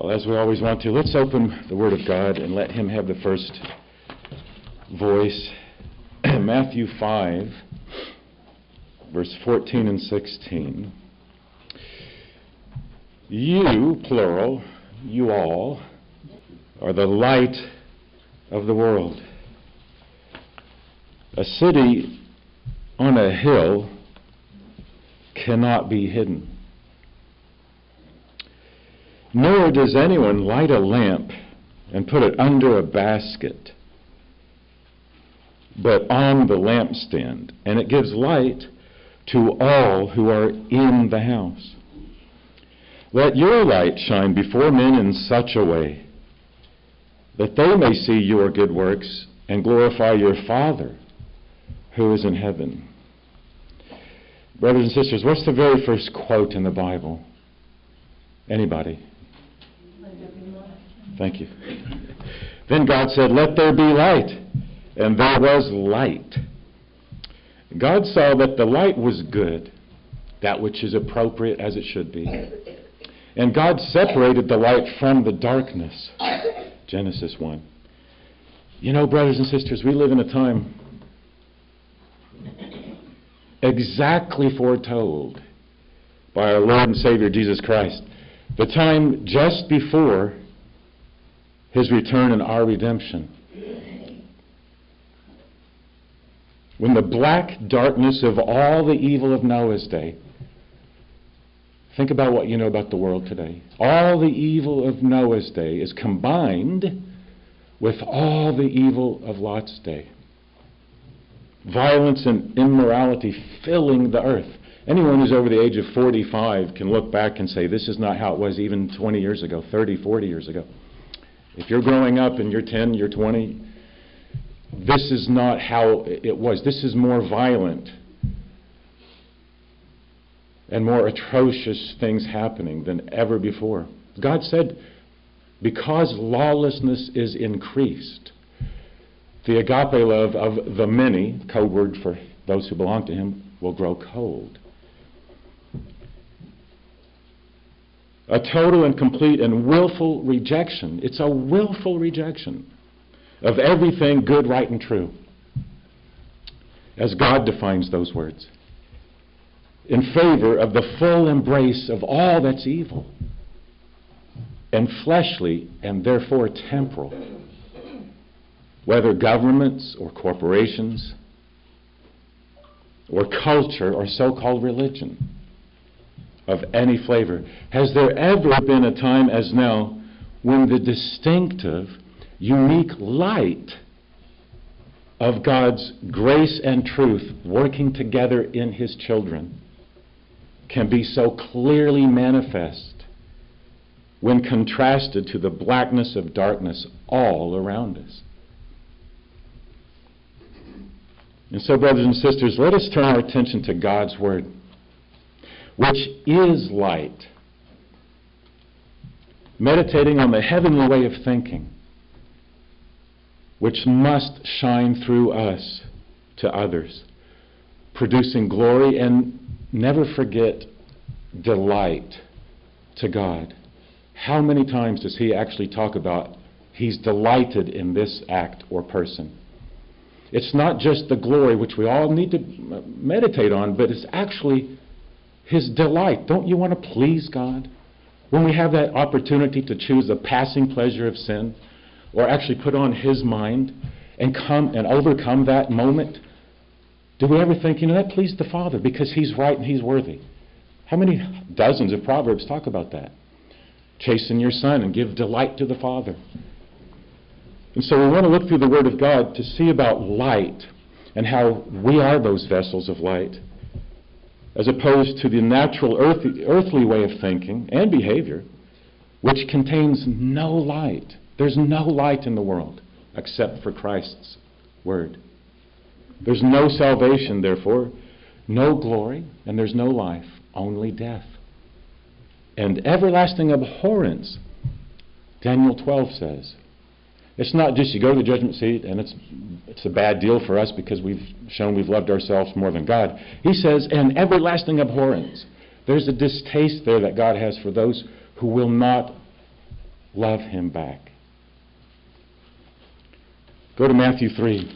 Well, as we always want to, let's open the Word of God and let Him have the first voice. Matthew 5, verse 14 and 16. You, plural, you all, are the light of the world. A city on a hill cannot be hidden. Nor does anyone light a lamp and put it under a basket, but on the lampstand, and it gives light to all who are in the house. Let your light shine before men in such a way that they may see your good works and glorify your Father who is in heaven. Brothers and sisters, what's the very first quote in the Bible? Anybody? Thank you. Then God said, "Let there be light." And there was light. God saw that the light was good, that which is appropriate as it should be. And God separated the light from the darkness. Genesis 1. You know, brothers and sisters, we live in a time exactly foretold by our Lord and Savior Jesus Christ. The time just before His return and our redemption. When the black darkness of all the evil of Noah's day, think about what you know about the world today. All the evil of Noah's day is combined with all the evil of Lot's day. Violence and immorality filling the earth. Anyone who's over the age of 45 can look back and say, this is not how it was even 20 years ago, 30, 40 years ago. If you're growing up and you're 10, you're 20, this is not how it was. This is more violent and more atrocious things happening than ever before. God said, because lawlessness is increased, the agape love of the many, code word for those who belong to Him, will grow cold. A total and complete and willful rejection. It's a willful rejection of everything good, right, and true, as God defines those words, in favor of the full embrace of all that's evil and fleshly and therefore temporal, whether governments or corporations or culture or so-called religion of any flavor. Has there ever been a time as now when the distinctive, unique light of God's grace and truth working together in His children can be so clearly manifest when contrasted to the blackness of darkness all around us? And so, brothers and sisters, let us turn our attention to God's Word, which is light, meditating on the heavenly way of thinking, which must shine through us to others, producing glory and, never forget, delight to God. How many times does He actually talk about He's delighted in this act or person? It's not just the glory, which we all need to meditate on, but it's actually His delight. Don't you want to please God? When we have that opportunity to choose the passing pleasure of sin, or actually put on His mind and come and overcome that moment, do we ever think, that pleased the Father because He's right and He's worthy? How many dozens of Proverbs talk about that? Chasten your son and give delight to the Father. And so we want to look through the Word of God to see about light and how we are those vessels of light, as opposed to the natural earthly way of thinking and behavior, which contains no light. There's no light in the world except for Christ's Word. There's no salvation, therefore, no glory, and there's no life, only death. And everlasting abhorrence, Daniel 12 says. It's not just you go to the judgment seat and it's a bad deal for us because we've shown we've loved ourselves more than God. He says, an everlasting abhorrence. There's a distaste there that God has for those who will not love him back. Go to Matthew 3.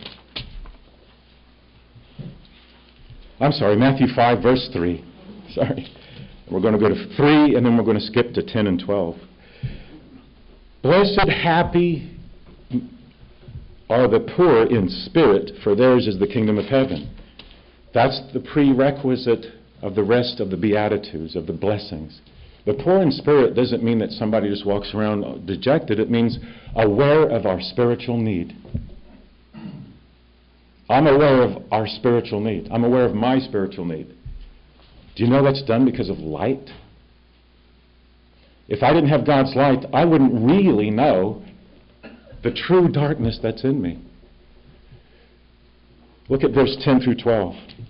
I'm sorry, Matthew 5, verse 3. Sorry. We're going to go to 3, and then we're going to skip to 10 and 12. Blessed, happy are the poor in spirit, for theirs is the kingdom of heaven. That's the prerequisite of the rest of the Beatitudes, of the blessings. The poor in spirit doesn't mean that somebody just walks around dejected. It means aware of our spiritual need. I'm aware of our spiritual need. I'm aware of my spiritual need. Do you know that's done because of light? If I didn't have God's light, I wouldn't really know the true darkness that's in me. Look at verse 10 through 12.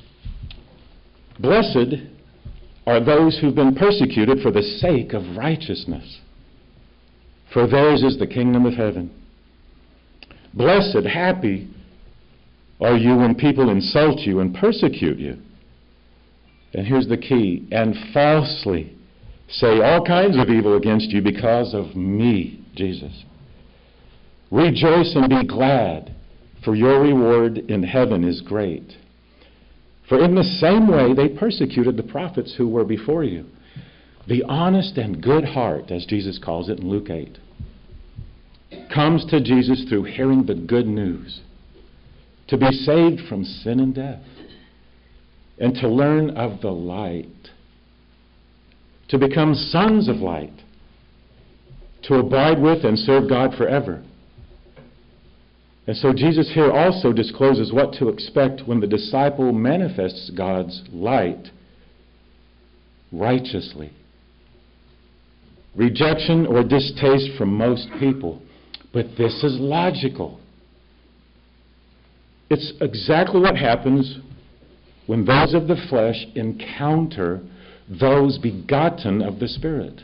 Blessed are those who've been persecuted for the sake of righteousness, for theirs is the kingdom of heaven. Blessed, happy are you when people insult you and persecute you. And here's the key, and falsely say all kinds of evil against you because of me, Jesus. Rejoice and be glad, for your reward in heaven is great. For in the same way they persecuted the prophets who were before you. The honest and good heart, as Jesus calls it in Luke 8, comes to Jesus through hearing the good news, to be saved from sin and death, and to learn of the light, to become sons of light, to abide with and serve God forever. And so Jesus here also discloses what to expect when the disciple manifests God's light righteously. Rejection or distaste from most people. But this is logical. It's exactly what happens when those of the flesh encounter those begotten of the Spirit.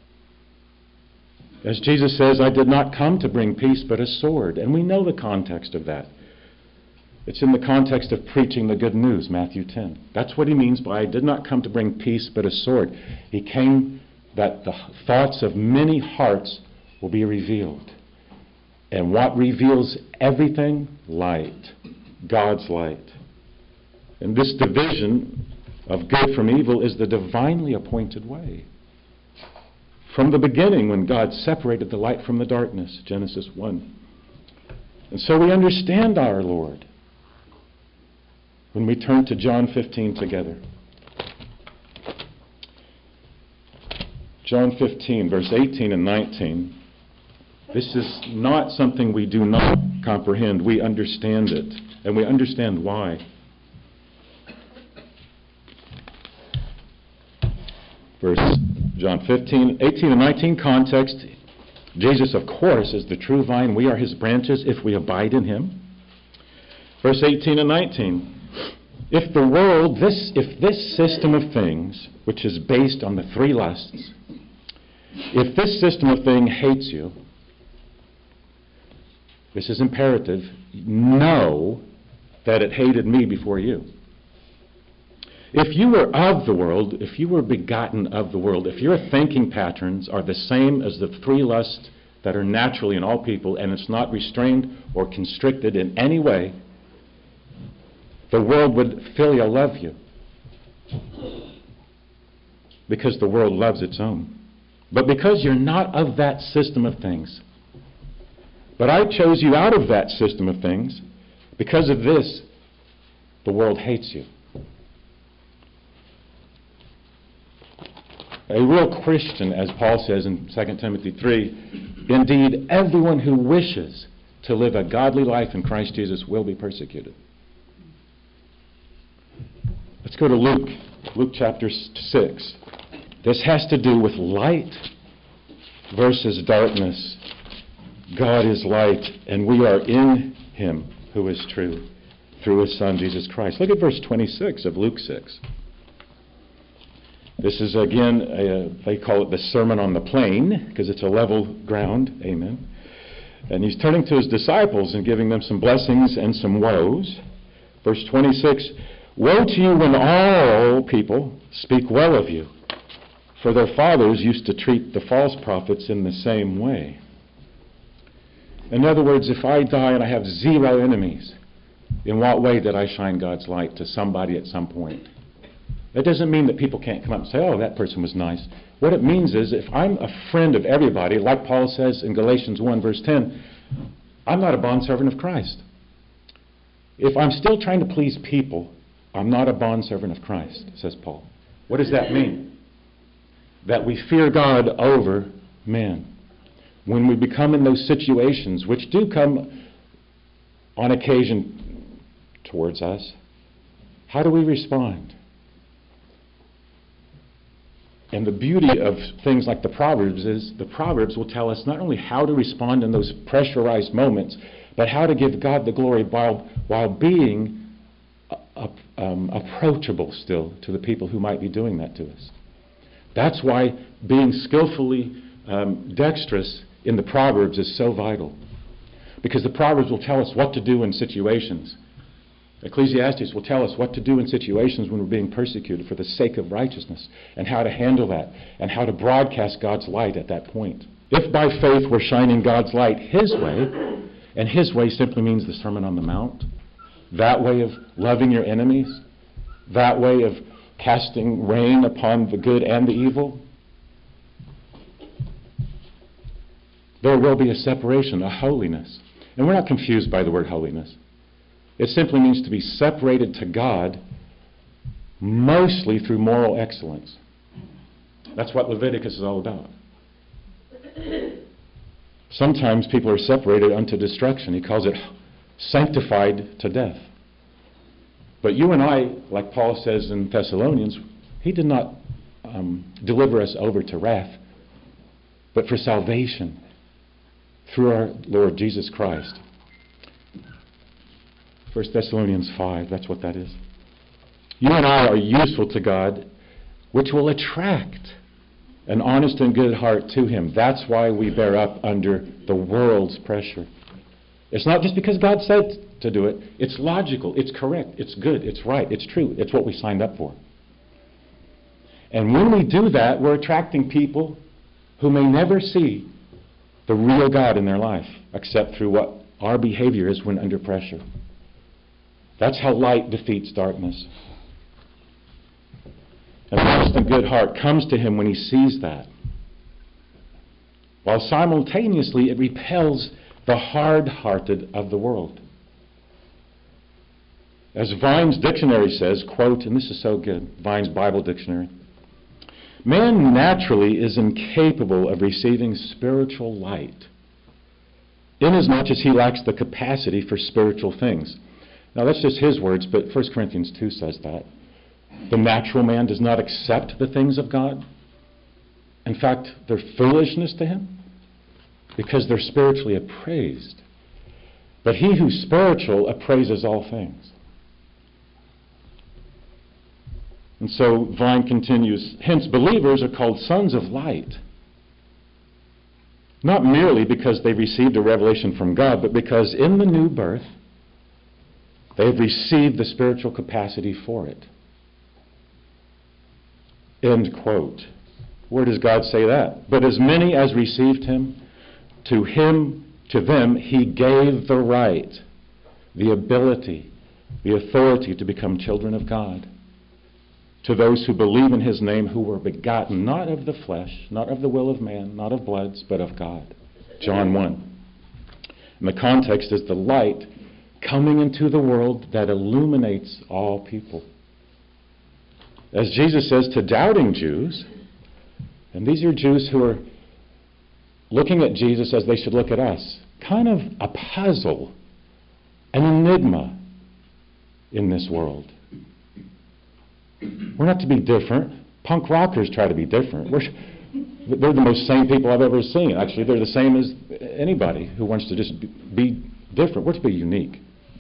As Jesus says, I did not come to bring peace but a sword. And we know the context of that. It's in the context of preaching the good news, Matthew 10. That's what he means by I did not come to bring peace but a sword. He came that the thoughts of many hearts will be revealed. And what reveals everything? Light. God's light. And this division of good from evil is the divinely appointed way. From the beginning, when God separated the light from the darkness, Genesis 1. And so we understand our Lord when we turn to John 15 together. John 15, verse 18 and 19. This is not something we do not comprehend. We understand it, and we understand why. Verse John 15, 18 and 19 context. Jesus, of course, is the true vine. We are his branches if we abide in him. Verse 18 and 19. If the world, if this system of things, which is based on the three lusts, if this system of things hates you, this is imperative, know that it hated me before you. If you were of the world, if you were begotten of the world, if your thinking patterns are the same as the three lusts that are naturally in all people, and it's not restrained or constricted in any way, the world would filial love you. Because the world loves its own. But because you're not of that system of things, but I chose you out of that system of things, because of this, the world hates you. A real Christian, as Paul says in 2 Timothy 3, indeed, everyone who wishes to live a godly life in Christ Jesus will be persecuted. Let's go to Luke chapter 6. This has to do with light versus darkness. God is light, and we are in him who is true, through his Son, Jesus Christ. Look at verse 26 of Luke 6. This is, again, they call it the Sermon on the Plain, because it's a level ground. Amen. And he's turning to his disciples and giving them some blessings and some woes. Verse 26, woe to you when all people speak well of you For their fathers used to treat the false prophets in the same way. In other words, if I die and I have zero enemies, in what way did I shine God's light to somebody at some point? That doesn't mean that people can't come up and say, oh, that person was nice. What it means is if I'm a friend of everybody, like Paul says in Galatians 1 verse 10, I'm not a bondservant of Christ. If I'm still trying to please people, I'm not a bondservant of Christ, says Paul. What does that mean? That we fear God over men. When we become in those situations, which do come on occasion towards us, how do we respond? And the beauty of things like the Proverbs is the Proverbs will tell us not only how to respond in those pressurized moments, but how to give God the glory while being approachable still to the people who might be doing that to us. That's why being skillfully dexterous in the Proverbs is so vital. Because the Proverbs will tell us what to do in situations. Ecclesiastes will tell us what to do in situations when we're being persecuted for the sake of righteousness, and how to handle that, and how to broadcast God's light at that point. If by faith we're shining God's light His way, and His way simply means the Sermon on the Mount, that way of loving your enemies, that way of casting rain upon the good and the evil, there will be a separation, a holiness. And we're not confused by the word holiness. It simply means to be separated to God, mostly through moral excellence. That's what Leviticus is all about. Sometimes people are separated unto destruction. He calls it sanctified to death. But you and I, like Paul says in Thessalonians, He did not deliver us over to wrath, but for salvation through our Lord Jesus Christ. 1 Thessalonians 5, that's what that is. You and I are useful to God, which will attract an honest and good heart to Him. That's why we bear up under the world's pressure. It's not just because God said to do it. It's logical, it's correct, it's good, it's right, it's true. It's what we signed up for. And when we do that, we're attracting people who may never see the real God in their life, except through what our behavior is when under pressure. That's how light defeats darkness. An honest and good heart comes to Him when he sees that, while simultaneously it repels the hard-hearted of the world. As Vine's dictionary says, quote, and this is so good, Vine's Bible dictionary, man naturally is incapable of receiving spiritual light, inasmuch as he lacks the capacity for spiritual things. Now that's just his words, but 1 Corinthians 2 says that. The natural man does not accept the things of God. In fact, they're foolishness to him because they're spiritually appraised. But he who's spiritual appraises all things. And so Vine continues, hence believers are called sons of light. Not merely because they received a revelation from God, but because in the new birth, they have received the spiritual capacity for it. End quote. Where does God say that? But as many as received Him, to them He gave the right, the ability, the authority to become children of God. To those who believe in His name, who were begotten not of the flesh, not of the will of man, not of bloods, but of God. John 1. And the context is the light coming into the world that illuminates all people. As Jesus says to doubting Jews, and these are Jews who are looking at Jesus as they should look at us, kind of a puzzle, an enigma in this world. We're not to be different. Punk rockers try to be different. They're the most sane people I've ever seen. Actually, they're the same as anybody who wants to just be different. We're to be unique.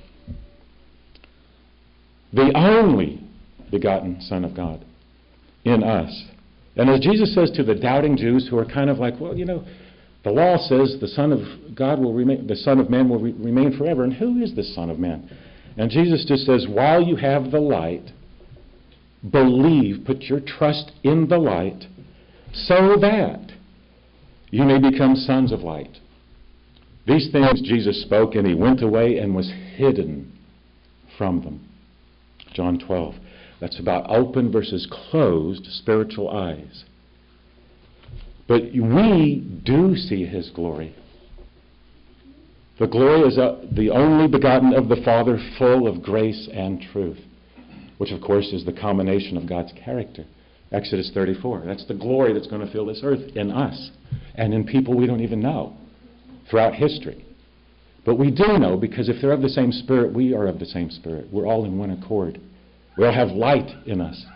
The only begotten Son of God in us. And as Jesus says to the doubting Jews who are kind of like, well, you know, the law says the Son of God will remain, the Son of Man will remain forever. And who is the Son of Man? And Jesus just says, while you have the light, believe, put your trust in the light, so that you may become sons of light. These things Jesus spoke, and he went away and was hidden from them. John 12. That's about open versus closed spiritual eyes. But we do see his glory. The glory is the only begotten of the Father, full of grace and truth, which of course is the combination of God's character. Exodus 34. That's the glory that's going to fill this earth in us and in people we don't even know throughout history. But we do know, because if they're of the same Spirit, we are of the same Spirit. We're all in one accord. We all have light in us.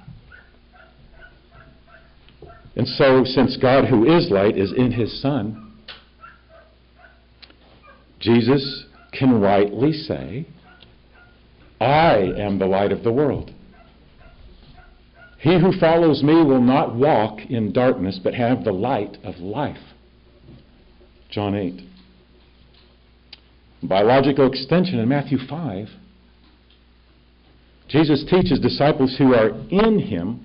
And so, since God, who is light, is in his Son, Jesus can rightly say, I am the light of the world. He who follows me will not walk in darkness, but have the light of life. John 8. Biological extension in Matthew 5. Jesus teaches disciples who are in him,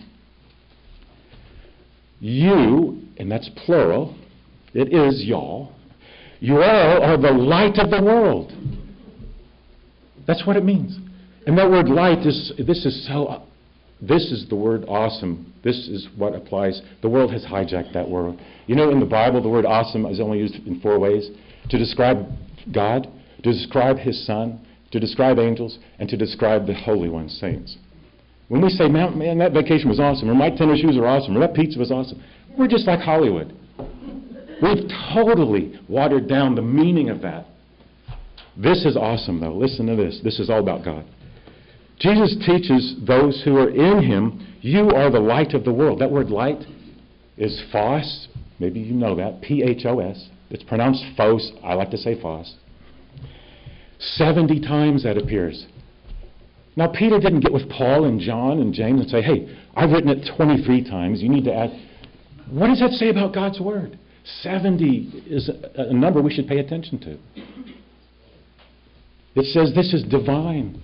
you, and that's plural, it is y'all, you all are the light of the world. That's what it means. And that word light this is the word awesome. This is what applies. The world has hijacked that word. You know, in the Bible, the word awesome is only used in 4 ways: to describe God, to describe his Son, to describe angels, and to describe the Holy Ones, saints. When we say, man, that vacation was awesome, or my tennis shoes are awesome, or that pizza was awesome, we're just like Hollywood. We've totally watered down the meaning of that. This is awesome, though. Listen to this. This is all about God. Jesus teaches those who are in him, you are the light of the world. That word light is phos. Maybe you know that. P-H-O-S. It's pronounced phos. I like to say phos. 70 times that appears. Now, Peter didn't get with Paul and John and James and say, hey, I've written it 23 times. You need to add. What does that say about God's word? 70 is a number we should pay attention to. It says this is divine.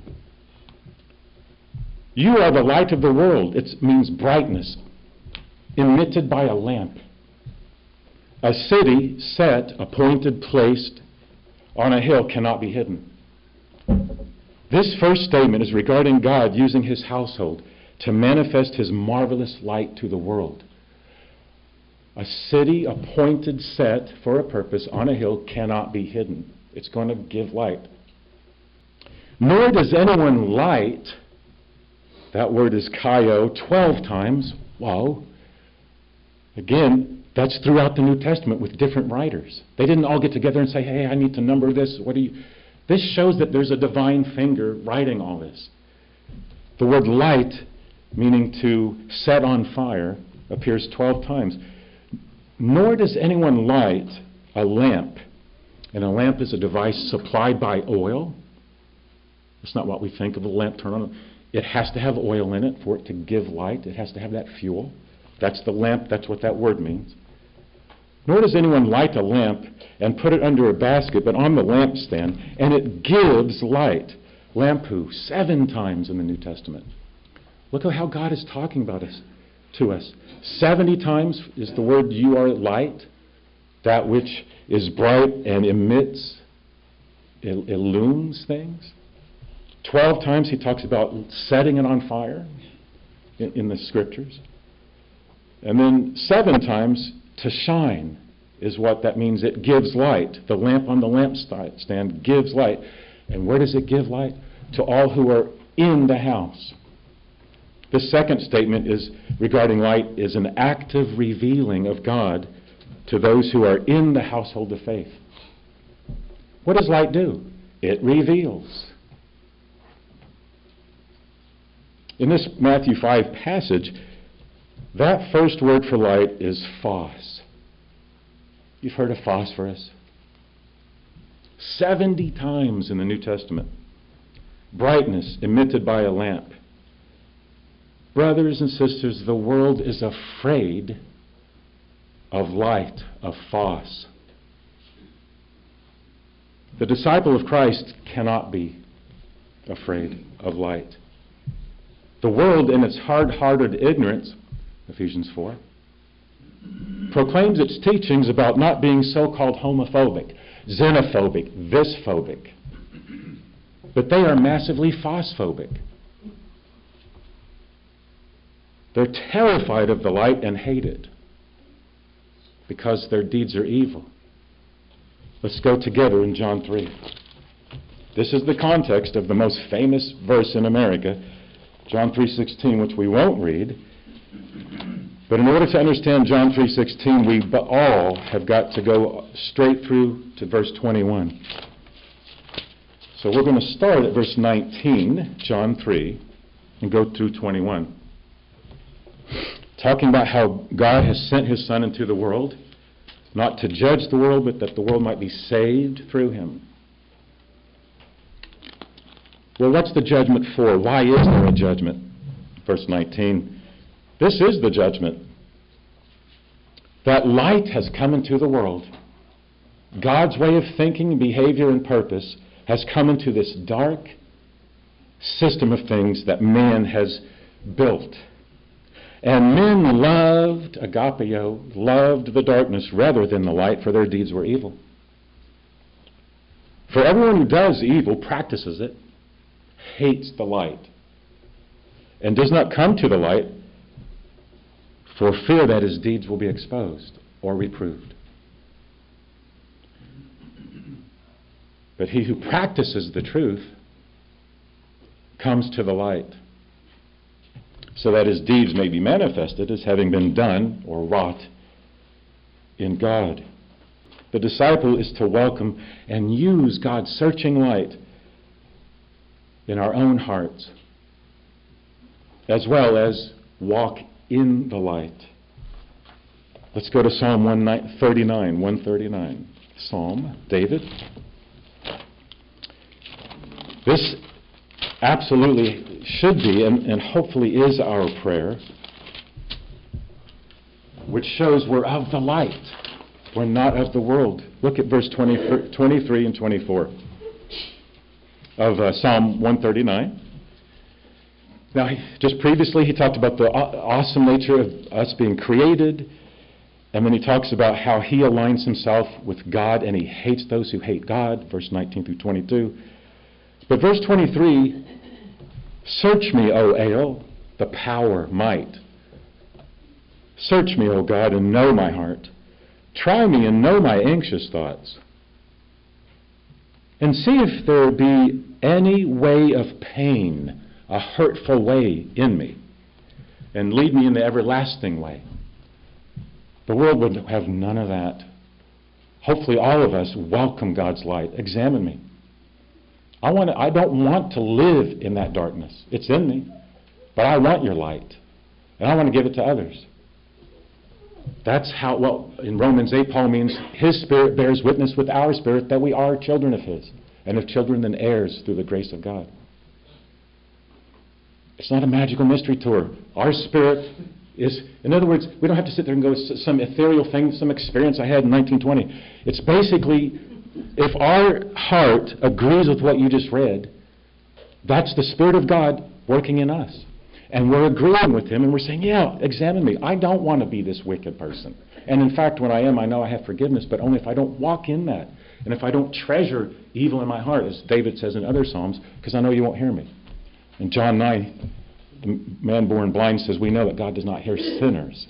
You are the light of the world. It means brightness, emitted by a lamp. A city set, appointed, placed on a hill cannot be hidden. This first statement is regarding God using his household to manifest his marvelous light to the world. A city appointed, set for a purpose on a hill cannot be hidden. It's going to give light. Nor does anyone light, that word is kaio, 12 times. Wow. Again, that's throughout the New Testament with different writers. They didn't all get together and say, hey, I need to number this. This shows that there's a divine finger writing all this. The word light, meaning to set on fire, appears 12 times. Nor does anyone light a lamp. And a lamp is a device supplied by oil. That's not what we think of a lamp turn on. It has to have oil in it for it to give light. It has to have that fuel. That's the lamp. That's what that word means. Nor does anyone light a lamp and put it under a basket, but on the lampstand, and it gives light. Lampu, 7 times in the New Testament. Look at how God is talking about us to us. 70 times is the word you are light, that which is bright and emits, illumes things. 12 times he talks about setting it on fire in the scriptures. And then 7 times to shine is what that means. It gives light. The lamp on the lampstand gives light. And where does it give light? To all who are in the house. The second statement is regarding light is an active revealing of God to those who are in the household of faith. What does light do? It reveals. In this Matthew 5 passage, that first word for light is phos. You've heard of phosphorus? 70 times in the New Testament. Brightness emitted by a lamp. Brothers and sisters, the world is afraid of light, of phos. The disciple of Christ cannot be afraid of light. The world, in its hard-hearted ignorance, Ephesians 4, proclaims its teachings about not being so-called homophobic, xenophobic, this-phobic. But they are massively phosphobic. They're terrified of the light and hate it because their deeds are evil. Let's go together in John 3. This is the context of the most famous verse in America, John 3:16, which we won't read. But in order to understand John 3:16, we all have got to go straight through to verse 21. So we're going to start at verse 19, John 3, and go through 21. Talking about how God has sent His Son into the world, not to judge the world, but that the world might be saved through Him. Well, what's the judgment for? Why is there a judgment? Verse 19. This is the judgment. That light has come into the world. God's way of thinking, behavior, and purpose has come into this dark system of things that man has built. And men loved, agapeo, loved the darkness rather than the light, for their deeds were evil. For everyone who does evil, practices it, hates the light, and does not come to the light for fear that his deeds will be exposed or reproved. But he who practices the truth comes to the light, so that his deeds may be manifested as having been done or wrought in God. The disciple is to welcome and use God's searching light in our own hearts, as well as walk in the light. Let's go to Psalm 139. Psalm, David. This absolutely should be, and hopefully is, our prayer, which shows we're of the light. We're not of the world. Look at verse 23 and 24 of Psalm 139. Now, just previously he talked about the awesome nature of us being created, and then he talks about how he aligns himself with God and he hates those who hate God, verse 19 through 22. But verse 23, search me, O El, the power, might. Search me, O God, and know my heart. Try me and know my anxious thoughts. And see if there be any way of pain, a hurtful way in me, and lead me in the everlasting way. The world would have none of that. Hopefully all of us welcome God's light. Examine me. I don't want to live in that darkness. It's in me. But I want your light. And I want to give it to others. That's how, well, in Romans 8, Paul means His Spirit bears witness with our spirit that we are children of His. And if children, then heirs through the grace of God. It's not a magical mystery tour. Our spirit is, in other words, we don't have to sit there and go, some ethereal thing, some experience I had in 1920. It's basically, if our heart agrees with what you just read, that's the Spirit of God working in us. And we're agreeing with Him and we're saying, yeah, examine me. I don't want to be this wicked person. And in fact, when I am, I know I have forgiveness, but only if I don't walk in that. And if I don't treasure evil in my heart, as David says in other Psalms, because I know you won't hear me. In John 9, the man born blind says, we know that God does not hear sinners.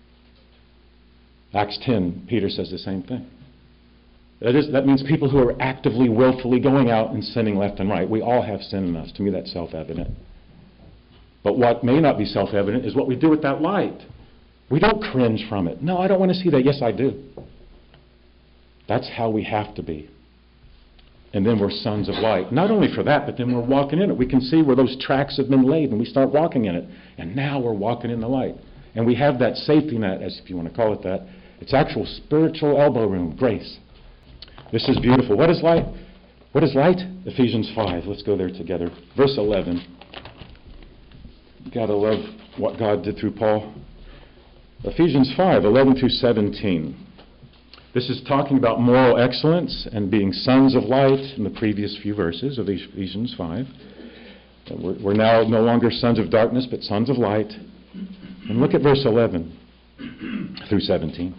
Acts 10, Peter says the same thing. That means people who are actively, willfully going out and sinning left and right. We all have sin in us. To me, that's self-evident. But what may not be self-evident is what we do with that light. We don't cringe from it. No, I don't want to see that. Yes, I do. That's how we have to be. And then we're sons of light. Not only for that, but then we're walking in it. We can see where those tracks have been laid and we start walking in it. And now we're walking in the light. And we have that safety net, as if you want to call it that. It's actual spiritual elbow room, grace. This is beautiful. What is light? What is light? Ephesians 5. Let's go there together. Verse 11. You've got to love what God did through Paul. Ephesians 5, 11 through 17. This is talking about moral excellence and being sons of light in the previous few verses of Ephesians 5. We're now no longer sons of darkness, but sons of light. And look at verse 11 through 17.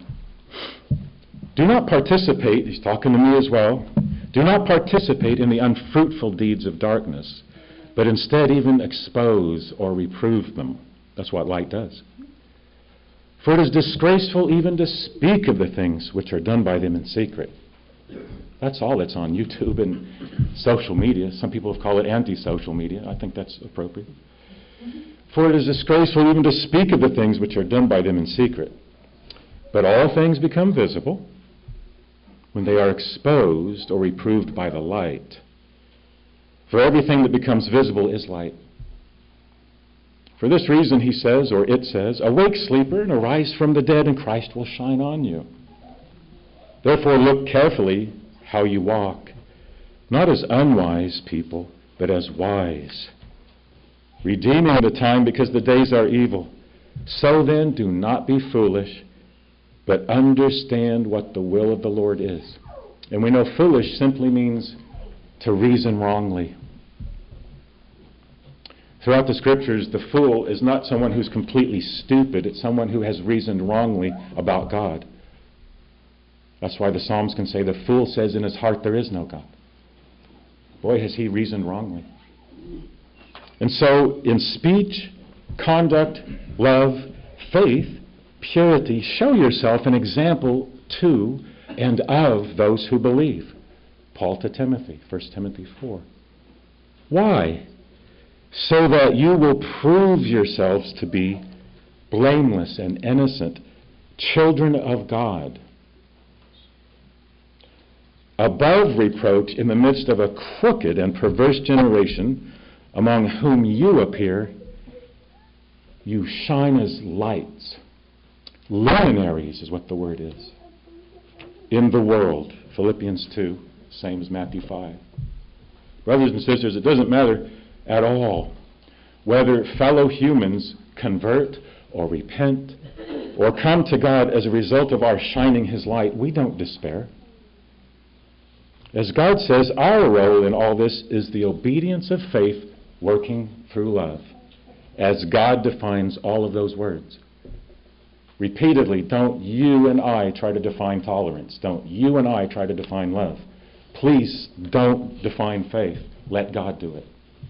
Do not participate, he's talking to me as well, do not participate in the unfruitful deeds of darkness, but instead even expose or reprove them. That's what light does. For it is disgraceful even to speak of the things which are done by them in secret. That's all that's on YouTube and social media. Some people have called it anti-social media. I think that's appropriate. For it is disgraceful even to speak of the things which are done by them in secret. But all things become visible when they are exposed or reproved by the light. For everything that becomes visible is light. For this reason, he says, or it says, awake, sleeper, and arise from the dead, and Christ will shine on you. Therefore, look carefully how you walk, not as unwise people, but as wise, redeeming the time because the days are evil. So then, do not be foolish, but understand what the will of the Lord is. And we know foolish simply means to reason wrongly. Throughout the Scriptures, the fool is not someone who's completely stupid. It's someone who has reasoned wrongly about God. That's why the Psalms can say, the fool says in his heart there is no God. Boy, has he reasoned wrongly. And so, in speech, conduct, love, faith, purity, show yourself an example to and of those who believe. Paul to Timothy, 1 Timothy 4. Why? So that you will prove yourselves to be blameless and innocent, children of God, above reproach in the midst of a crooked and perverse generation, among whom you appear, you shine as lights. Luminaries is what the word is. In the world. Philippians 2, same as Matthew 5. Brothers and sisters, it doesn't matter at all whether fellow humans convert or repent or come to God as a result of our shining His light. We don't despair. As God says, our role in all this is the obedience of faith working through love, as God defines all of those words. Repeatedly, don't you and I try to define tolerance. Don't you and I try to define love. Please don't define faith. Let God do it.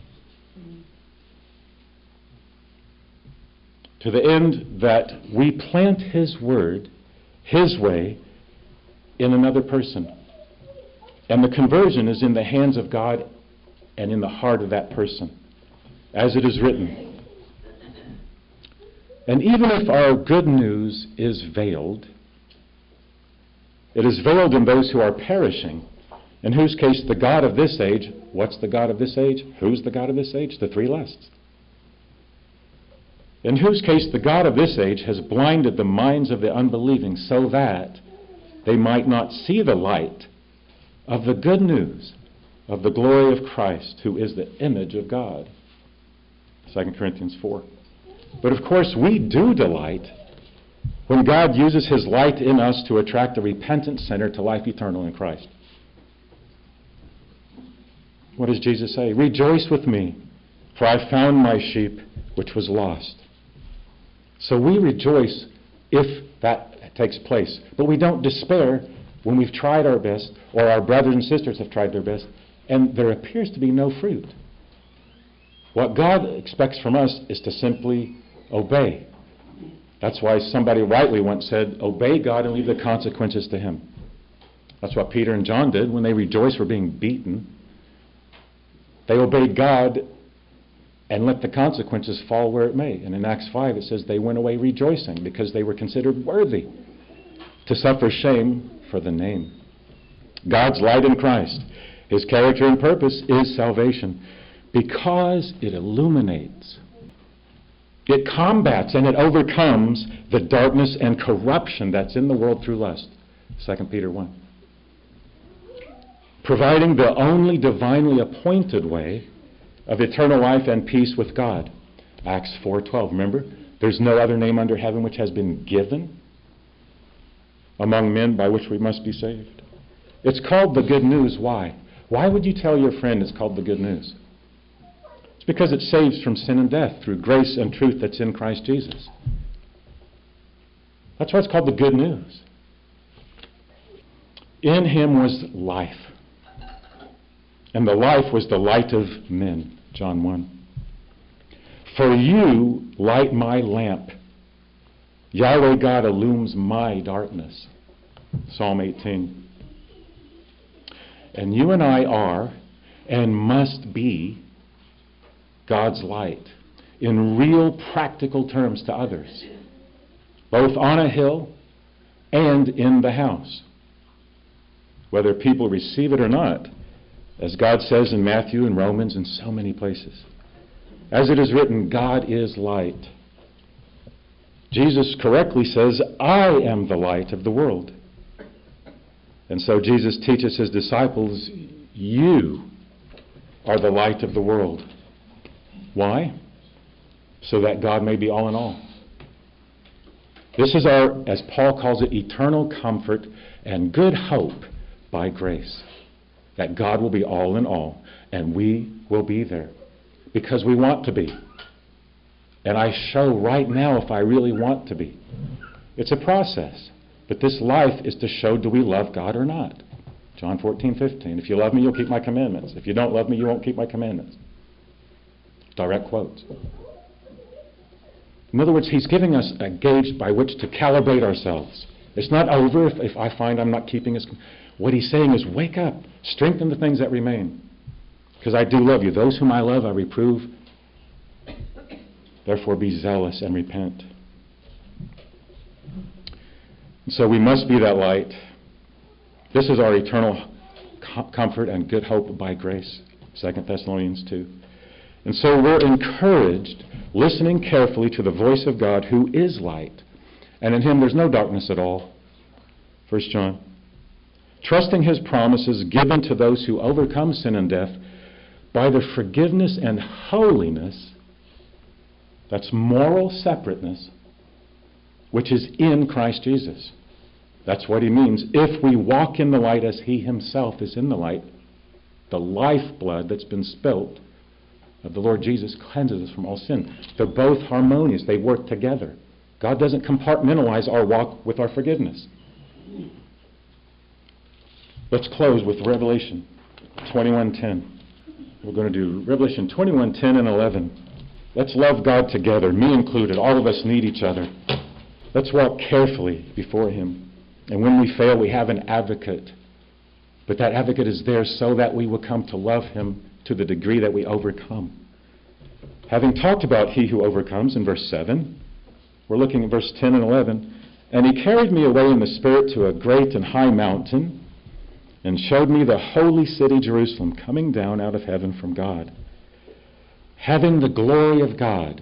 To the end that we plant His word, His way, in another person. And the conversion is in the hands of God and in the heart of that person, as it is written. And even if our good news is veiled, it is veiled in those who are perishing, in whose case the God of this age, what's the God of this age? Who's the God of this age? The three lusts. In whose case the God of this age has blinded the minds of the unbelieving so that they might not see the light of the good news of the glory of Christ, who is the image of God. 2 Corinthians 4. But of course we do delight when God uses His light in us to attract a repentant sinner to life eternal in Christ. What does Jesus say? Rejoice with me, for I found my sheep which was lost. So we rejoice if that takes place. But we don't despair when we've tried our best, or our brothers and sisters have tried their best, and there appears to be no fruit. What God expects from us is to simply obey. That's why somebody rightly once said, obey God and leave the consequences to Him. That's what Peter and John did when they rejoiced for being beaten. They obeyed God and let the consequences fall where it may. And in Acts 5 it says they went away rejoicing because they were considered worthy to suffer shame for the name. God's light in Christ, His character and purpose is salvation because it illuminates. It combats and it overcomes the darkness and corruption that's in the world through lust. 2 Peter 1. Providing the only divinely appointed way of eternal life and peace with God. Acts 4:12. Remember, there's no other name under heaven which has been given among men by which we must be saved. It's called the good news. Why? Why would you tell your friend it's called the good news? It's because it saves from sin and death through grace and truth that's in Christ Jesus. That's why it's called the good news. In him was life, and the life was the light of men. John 1. For you light my lamp. Yahweh God illumines my darkness. Psalm 18. And you and I are and must be God's light in real practical terms to others, both on a hill and in the house. Whether people receive it or not, as God says in Matthew and Romans and so many places. As it is written, God is light. Jesus correctly says, I am the light of the world. And so Jesus teaches his disciples, you are the light of the world. Why? So that God may be all in all. This is our, as Paul calls it, eternal comfort and good hope by grace. That God will be all in all, and we will be there. Because we want to be. And I show right now if I really want to be. It's a process. But this life is to show, do we love God or not? John 14:15. If you love me, you'll keep my commandments. If you don't love me, you won't keep my commandments. Direct quotes. In other words, he's giving us a gauge by which to calibrate ourselves. It's not over if I find I'm not keeping his. What he's saying is, wake up, strengthen the things that remain. Because I do love you. Those whom I love, I reprove. Therefore, be zealous and repent. And so we must be that light. This is our eternal comfort and good hope by grace. 2 Thessalonians 2. And so we're encouraged, listening carefully to the voice of God, who is light. And in him there's no darkness at all. 1 John. Trusting his promises given to those who overcome sin and death by the forgiveness and holiness, that's moral separateness, which is in Christ Jesus. That's what he means. If we walk in the light as he himself is in the light, the lifeblood that's been spilt of the Lord Jesus cleanses us from all sin. They're both harmonious. They work together. God doesn't compartmentalize our walk with our forgiveness. Let's close with Revelation 21:10. We're going to do Revelation 21:10 and 11. Let's love God together, me included. All of us need each other. Let's walk carefully before him. And when we fail, we have an advocate. But that advocate is there so that we will come to love him to the degree that we overcome. Having talked about he who overcomes in verse 7, we're looking at verse 10 and 11. And he carried me away in the Spirit to a great and high mountain, and showed me the holy city Jerusalem coming down out of heaven from God, having the glory of God.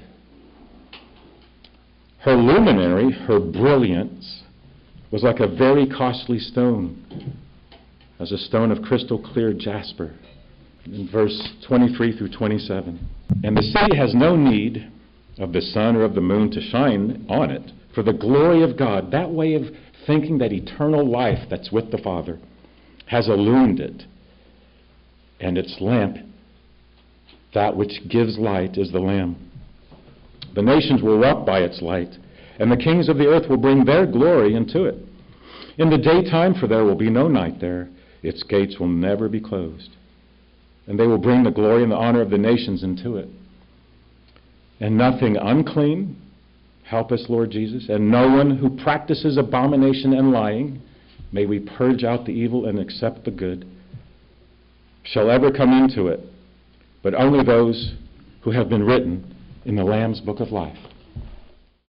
Her luminary, her brilliance, was like a very costly stone, as a stone of crystal clear jasper. In verse 23 through 27. And the city has no need of the sun or of the moon to shine on it, for the glory of God, that way of thinking, that eternal life that's with the Father, has illumined it. And its lamp, that which gives light, is the Lamb. The nations will walk by its light, and the kings of the earth will bring their glory into it. In the daytime, for there will be no night there, its gates will never be closed. And they will bring the glory and the honor of the nations into it. And nothing unclean, help us, Lord Jesus, and no one who practices abomination and lying, may we purge out the evil and accept the good, shall ever come into it, but only those who have been written in the Lamb's book of life.